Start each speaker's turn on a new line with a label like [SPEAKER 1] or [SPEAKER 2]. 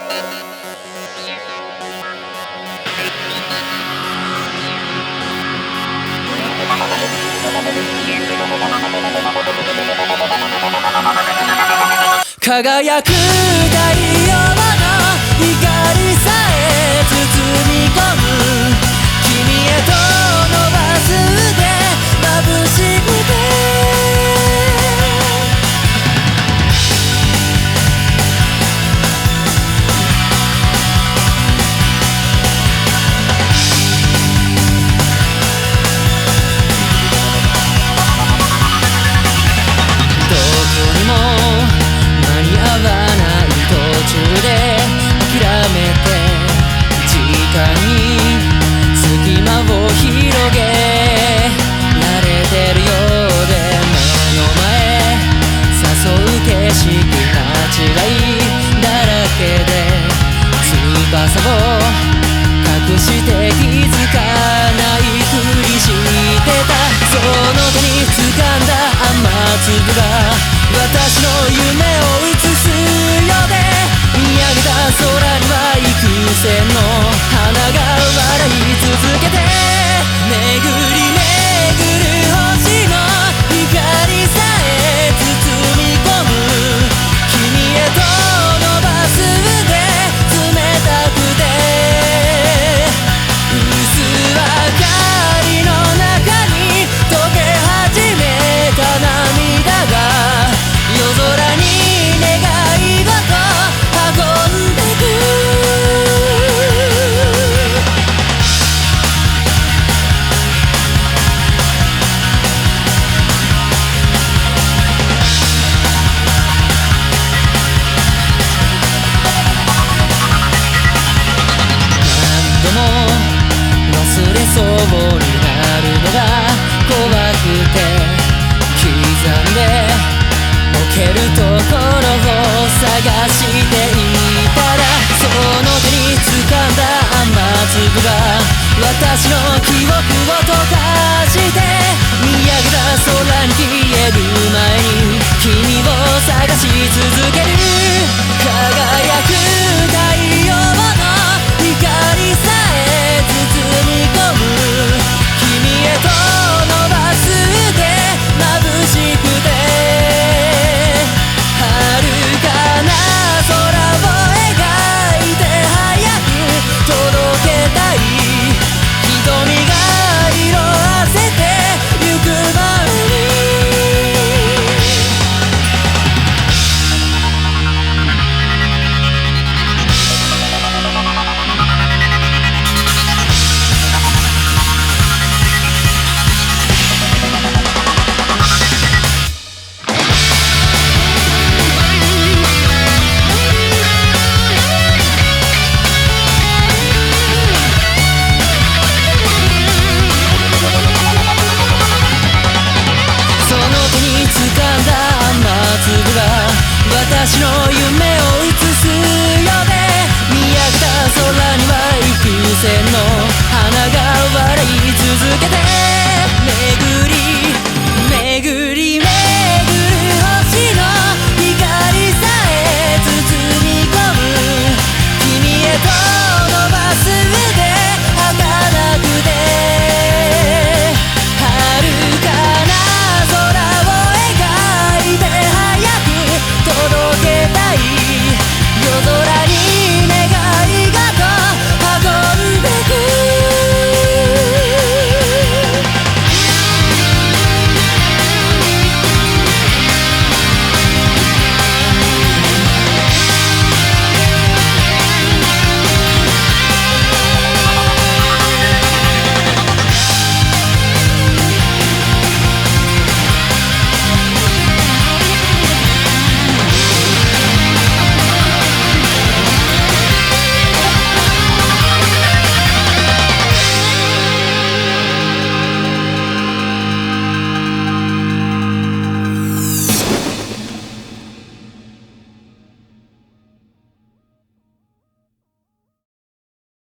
[SPEAKER 1] 輝く太陽の光さえ包み込む君へと伸ばす腕眩しくてどこにも間に合わない途中で諦めて時間に隙間を広げられてるようで目の前誘う景色間違いだらけで翼を隠して気づかないふりしてたその手に掴んだ雨粒が私の夢を映すようで見上げた空には幾千の花が笑い続けて巡り巡る星の光さえ包み込む君へと伸ばす腕冷たくて薄明かりの中に溶け始めた涙が夜空に願い事運んでく何度も忘れそうになるのが怖くて刻んで置けるところ